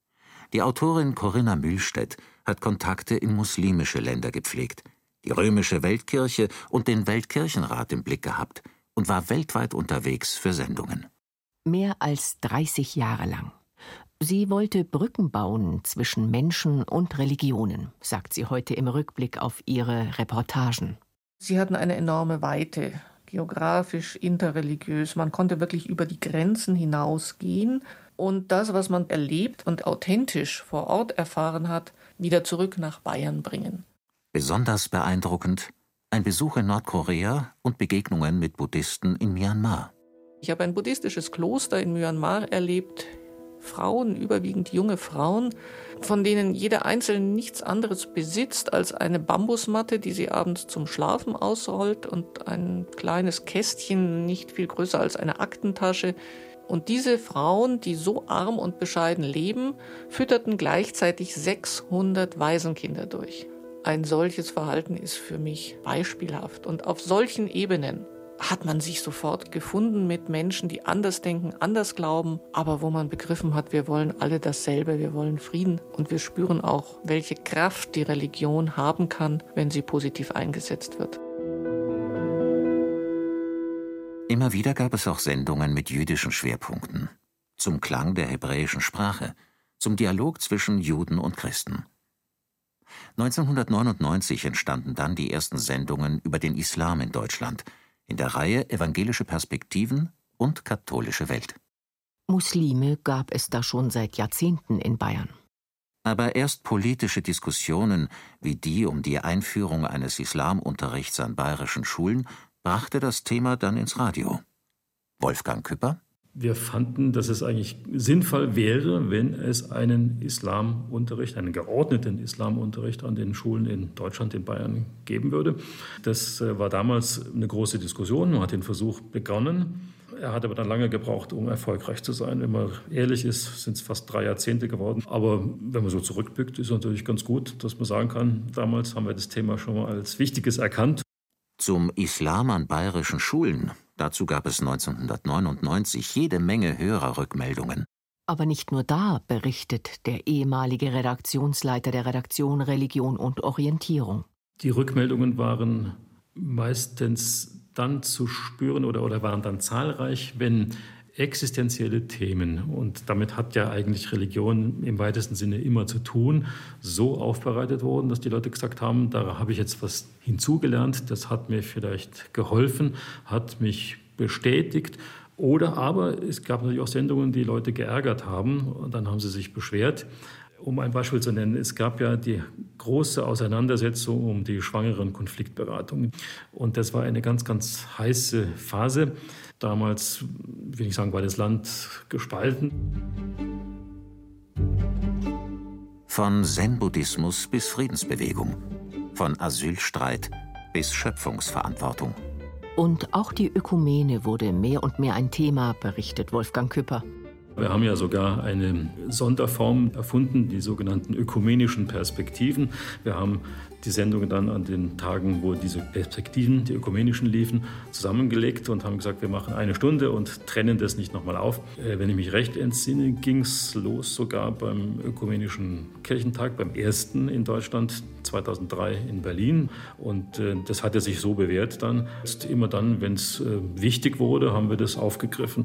Die Autorin Corinna Mühlstedt hat Kontakte in muslimische Länder gepflegt, die römische Weltkirche und den Weltkirchenrat im Blick gehabt und war weltweit unterwegs für Sendungen. Mehr als dreißig Jahre lang. Sie wollte Brücken bauen zwischen Menschen und Religionen, sagt sie heute im Rückblick auf ihre Reportagen. Sie hatten eine enorme Weite, geografisch, interreligiös. Man konnte wirklich über die Grenzen hinausgehen und das, was man erlebt und authentisch vor Ort erfahren hat, wieder zurück nach Bayern bringen. Besonders beeindruckend ein Besuch in Nordkorea und Begegnungen mit Buddhisten in Myanmar. Ich habe ein buddhistisches Kloster in Myanmar erlebt. Frauen, überwiegend junge Frauen, von denen jede einzelne nichts anderes besitzt als eine Bambusmatte, die sie abends zum Schlafen ausrollt und ein kleines Kästchen, nicht viel größer als eine Aktentasche. Und diese Frauen, die so arm und bescheiden leben, fütterten gleichzeitig sechshundert Waisenkinder durch. Ein solches Verhalten ist für mich beispielhaft. Und auf solchen Ebenen hat man sich sofort gefunden mit Menschen, die anders denken, anders glauben, aber wo man begriffen hat, wir wollen alle dasselbe, wir wollen Frieden. Und wir spüren auch, welche Kraft die Religion haben kann, wenn sie positiv eingesetzt wird. Immer wieder gab es auch Sendungen mit jüdischen Schwerpunkten, zum Klang der hebräischen Sprache, zum Dialog zwischen Juden und Christen. neunzehnhundertneunundneunzig entstanden dann die ersten Sendungen über den Islam in Deutschland, in der Reihe Evangelische Perspektiven und Katholische Welt. Muslime gab es da schon seit Jahrzehnten in Bayern. Aber erst politische Diskussionen wie die um die Einführung eines Islamunterrichts an bayerischen Schulen brachte das Thema dann ins Radio. Wolfgang Küpper? Wir fanden, dass es eigentlich sinnvoll wäre, wenn es einen Islamunterricht, einen geordneten Islamunterricht an den Schulen in Deutschland, in Bayern geben würde. Das war damals eine große Diskussion. Man hat den Versuch begonnen. Er hat aber dann lange gebraucht, um erfolgreich zu sein. Wenn man ehrlich ist, sind es fast drei Jahrzehnte geworden. Aber wenn man so zurückblickt, ist es natürlich ganz gut, dass man sagen kann, damals haben wir das Thema schon mal als Wichtiges erkannt. Zum Islam an bayerischen Schulen, dazu gab es neunzehnhundertneunundneunzig jede Menge Hörerrückmeldungen. Aber nicht nur da berichtet der ehemalige Redaktionsleiter der Redaktion Religion und Orientierung. Die Rückmeldungen waren meistens dann zu spüren oder, oder waren dann zahlreich, wenn existenzielle Themen, und damit hat ja eigentlich Religion im weitesten Sinne immer zu tun, so aufbereitet wurden, dass die Leute gesagt haben, da habe ich jetzt was hinzugelernt, das hat mir vielleicht geholfen, hat mich bestätigt. Oder aber es gab natürlich auch Sendungen, die Leute geärgert haben, und dann haben sie sich beschwert. Um ein Beispiel zu nennen, es gab ja die große Auseinandersetzung um die Schwangeren-Konfliktberatung. Und das war eine ganz, ganz heiße Phase. Damals, will ich sagen, war das Land gespalten. Von Zen-Buddhismus bis Friedensbewegung, von Asylstreit bis Schöpfungsverantwortung. Und auch die Ökumene wurde mehr und mehr ein Thema, berichtet Wolfgang Küpper. Wir haben ja sogar eine Sonderform erfunden, die sogenannten ökumenischen Perspektiven. Wir haben die Sendungen dann an den Tagen, wo diese Perspektiven, die ökumenischen liefen, zusammengelegt und haben gesagt, wir machen eine Stunde und trennen das nicht nochmal auf. Wenn ich mich recht entsinne, ging es los sogar beim Ökumenischen Kirchentag, beim ersten in Deutschland, zweitausenddrei in Berlin. Und das hatte sich so bewährt dann. Immer dann, wenn es wichtig wurde, haben wir das aufgegriffen.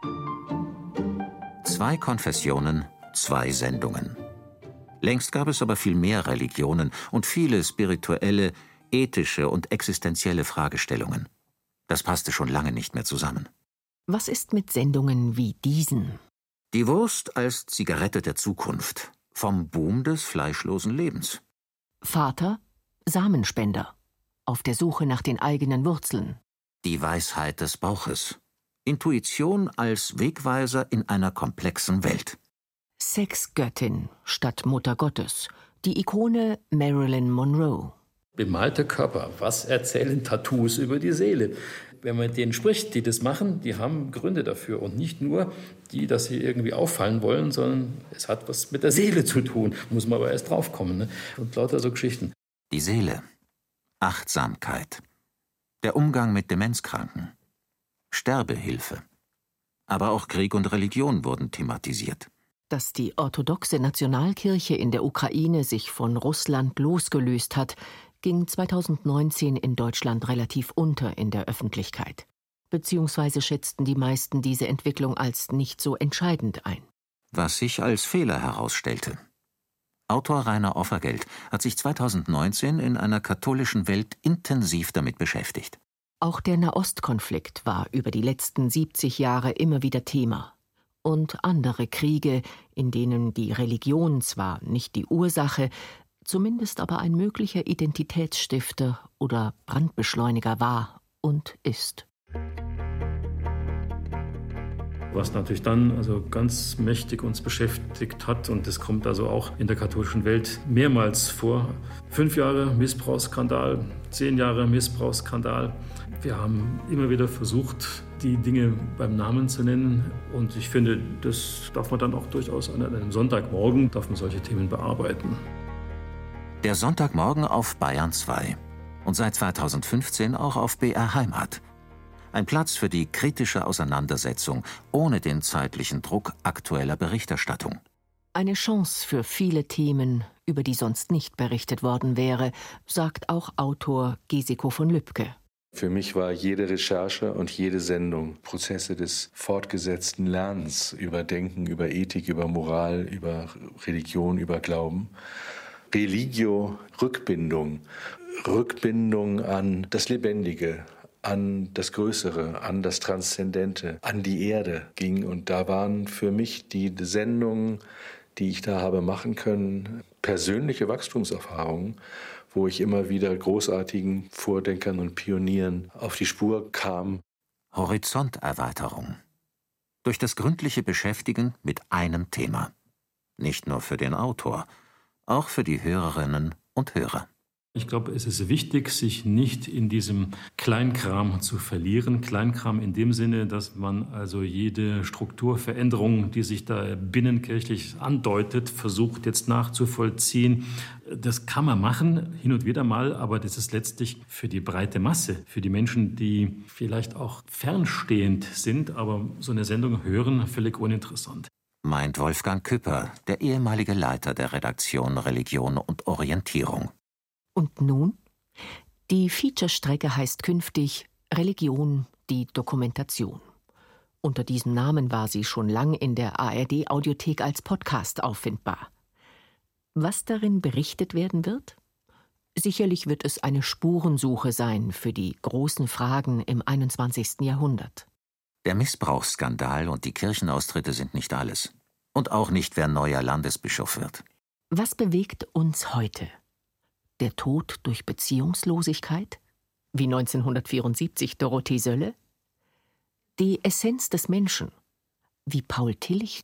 Zwei Konfessionen, zwei Sendungen. Längst gab es aber viel mehr Religionen und viele spirituelle, ethische und existenzielle Fragestellungen. Das passte schon lange nicht mehr zusammen. Was ist mit Sendungen wie diesen? Die Wurst als Zigarette der Zukunft. Vom Boom des fleischlosen Lebens. Vater, Samenspender, auf der Suche nach den eigenen Wurzeln. Die Weisheit des Bauches. Intuition als Wegweiser in einer komplexen Welt. Sexgöttin statt Mutter Gottes. Die Ikone Marilyn Monroe. Bemalter Körper. Was erzählen Tattoos über die Seele? Wenn man mit denen spricht, die das machen, die haben Gründe dafür. Und nicht nur die, dass sie irgendwie auffallen wollen, sondern es hat was mit der Seele zu tun. Muss man aber erst draufkommen. Ne? Und lauter so Geschichten. Die Seele. Achtsamkeit. Der Umgang mit Demenzkranken. Sterbehilfe. Aber auch Krieg und Religion wurden thematisiert. Dass die orthodoxe Nationalkirche in der Ukraine sich von Russland losgelöst hat, ging zweitausendneunzehn in Deutschland relativ unter in der Öffentlichkeit. Beziehungsweise schätzten die meisten diese Entwicklung als nicht so entscheidend ein. Was sich als Fehler herausstellte. Autor Rainer Offergeld hat sich zweitausendneunzehn in einer katholischen Welt intensiv damit beschäftigt. Auch der Nahostkonflikt war über die letzten siebzig Jahre immer wieder Thema. Und andere Kriege, in denen die Religion zwar nicht die Ursache, zumindest aber ein möglicher Identitätsstifter oder Brandbeschleuniger war und ist. Was natürlich dann also ganz mächtig uns beschäftigt hat, und das kommt also auch in der katholischen Welt mehrmals vor. Fünf Jahre Missbrauchsskandal, zehn Jahre Missbrauchsskandal. Wir haben immer wieder versucht, die Dinge beim Namen zu nennen. Und ich finde, das darf man dann auch durchaus an einem Sonntagmorgen, darf man solche Themen bearbeiten. Der Sonntagmorgen auf Bayern zwei und seit zweitausendfünfzehn auch auf B R Heimat. Ein Platz für die kritische Auseinandersetzung ohne den zeitlichen Druck aktueller Berichterstattung. Eine Chance für viele Themen, über die sonst nicht berichtet worden wäre, sagt auch Autor Gesiko von Lübcke. Für mich war jede Recherche und jede Sendung Prozesse des fortgesetzten Lernens über Denken, über Ethik, über Moral, über Religion, über Glauben. Religio, Rückbindung. Rückbindung an das Lebendige, an das Größere, an das Transzendente, an die Erde ging. Und da waren für mich die Sendungen, die ich da habe machen können, persönliche Wachstumserfahrungen, wo ich immer wieder großartigen Vordenkern und Pionieren auf die Spur kam. Horizonterweiterung. Durch das gründliche Beschäftigen mit einem Thema. Nicht nur für den Autor, auch für die Hörerinnen und Hörer. Ich glaube, es ist wichtig, sich nicht in diesem Kleinkram zu verlieren. Kleinkram in dem Sinne, dass man also jede Strukturveränderung, die sich da binnenkirchlich andeutet, versucht jetzt nachzuvollziehen. Das kann man machen, hin und wieder mal, aber das ist letztlich für die breite Masse, für die Menschen, die vielleicht auch fernstehend sind, aber so eine Sendung hören, völlig uninteressant. Meint Wolfgang Küpper, der ehemalige Leiter der Redaktion Religion und Orientierung. Und nun? Die Feature-Strecke heißt künftig Religion, die Dokumentation. Unter diesem Namen war sie schon lang in der A R D-Audiothek als Podcast auffindbar. Was darin berichtet werden wird? Sicherlich wird es eine Spurensuche sein für die großen Fragen im einundzwanzigsten Jahrhundert. Der Missbrauchsskandal und die Kirchenaustritte sind nicht alles. Und auch nicht, wer neuer Landesbischof wird. Was bewegt uns heute? Der Tod durch Beziehungslosigkeit? Wie neunzehnhundertvierundsiebzig Dorothee Sölle? Die Essenz des Menschen? Wie Paul Tillich?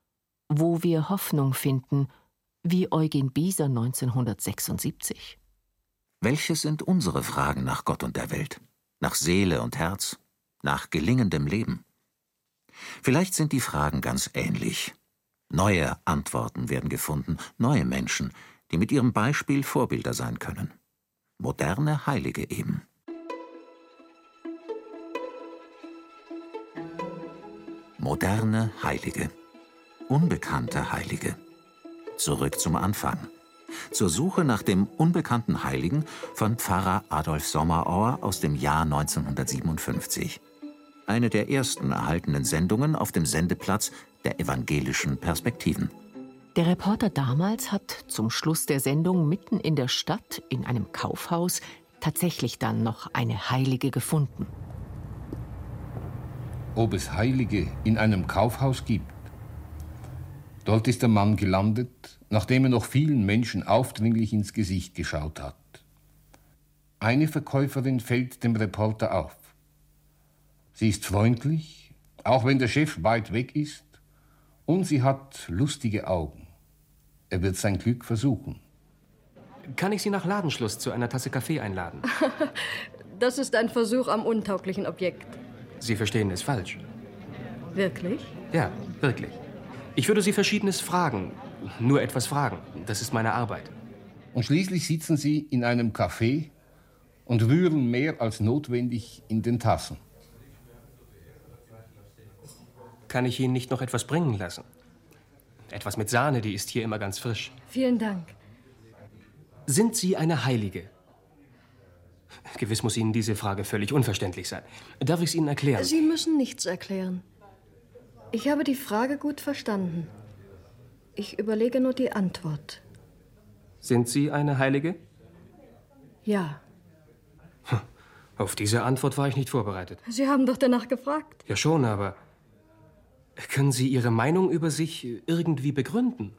Wo wir Hoffnung finden? Wie Eugen Bieser neunzehnhundertsechsundsiebzig? Welche sind unsere Fragen nach Gott und der Welt? Nach Seele und Herz? Nach gelingendem Leben? Vielleicht sind die Fragen ganz ähnlich. Neue Antworten werden gefunden, neue Menschen, die mit ihrem Beispiel Vorbilder sein können. Moderne Heilige eben. Moderne Heilige. Unbekannte Heilige. Zurück zum Anfang. Zur Suche nach dem unbekannten Heiligen von Pfarrer Adolf Sommerauer aus dem Jahr neunzehnhundertsiebenundfünfzig. Eine der ersten erhaltenen Sendungen auf dem Sendeplatz der evangelischen Perspektiven. Der Reporter damals hat zum Schluss der Sendung mitten in der Stadt, in einem Kaufhaus, tatsächlich dann noch eine Heilige gefunden. Ob es Heilige in einem Kaufhaus gibt? Dort ist der Mann gelandet, nachdem er noch vielen Menschen aufdringlich ins Gesicht geschaut hat. Eine Verkäuferin fällt dem Reporter auf. Sie ist freundlich, auch wenn der Chef weit weg ist, und sie hat lustige Augen. Er wird sein Glück versuchen. Kann ich Sie nach Ladenschluss zu einer Tasse Kaffee einladen? Das ist ein Versuch am untauglichen Objekt. Sie verstehen es falsch. Wirklich? Ja, wirklich. Ich würde Sie Verschiedenes fragen. Nur etwas fragen. Das ist meine Arbeit. Und schließlich sitzen sie in einem Café und rühren mehr als notwendig in den Tassen. Kann ich Ihnen nicht noch etwas bringen lassen? Etwas mit Sahne, die ist hier immer ganz frisch. Vielen Dank. Sind Sie eine Heilige? Gewiss muss Ihnen diese Frage völlig unverständlich sein. Darf ich es Ihnen erklären? Sie müssen nichts erklären. Ich habe die Frage gut verstanden. Ich überlege nur die Antwort. Sind Sie eine Heilige? Ja. Auf diese Antwort war ich nicht vorbereitet. Sie haben doch danach gefragt. Ja schon, aber können Sie Ihre Meinung über sich irgendwie begründen?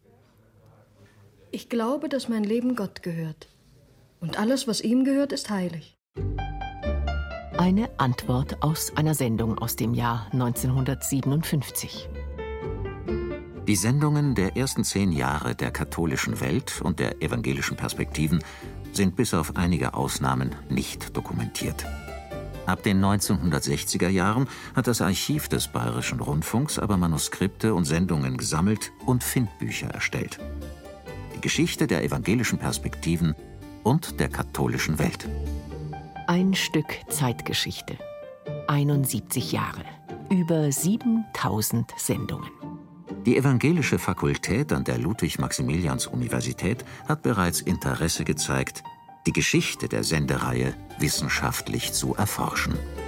Ich glaube, dass mein Leben Gott gehört. Und alles, was ihm gehört, ist heilig. Eine Antwort aus einer Sendung aus dem Jahr neunzehnhundertsiebenundfünfzig. Die Sendungen der ersten zehn Jahre der katholischen Welt und der evangelischen Perspektiven sind bis auf einige Ausnahmen nicht dokumentiert. Ab den neunzehnhundertsechziger Jahren hat das Archiv des Bayerischen Rundfunks aber Manuskripte und Sendungen gesammelt und Findbücher erstellt. Die Geschichte der evangelischen Perspektiven und der katholischen Welt. Ein Stück Zeitgeschichte. einundsiebzig Jahre. Über siebentausend Sendungen. Die Evangelische Fakultät an der Ludwig-Maximilians-Universität hat bereits Interesse gezeigt, die Geschichte der Sendereihe wissenschaftlich zu erforschen.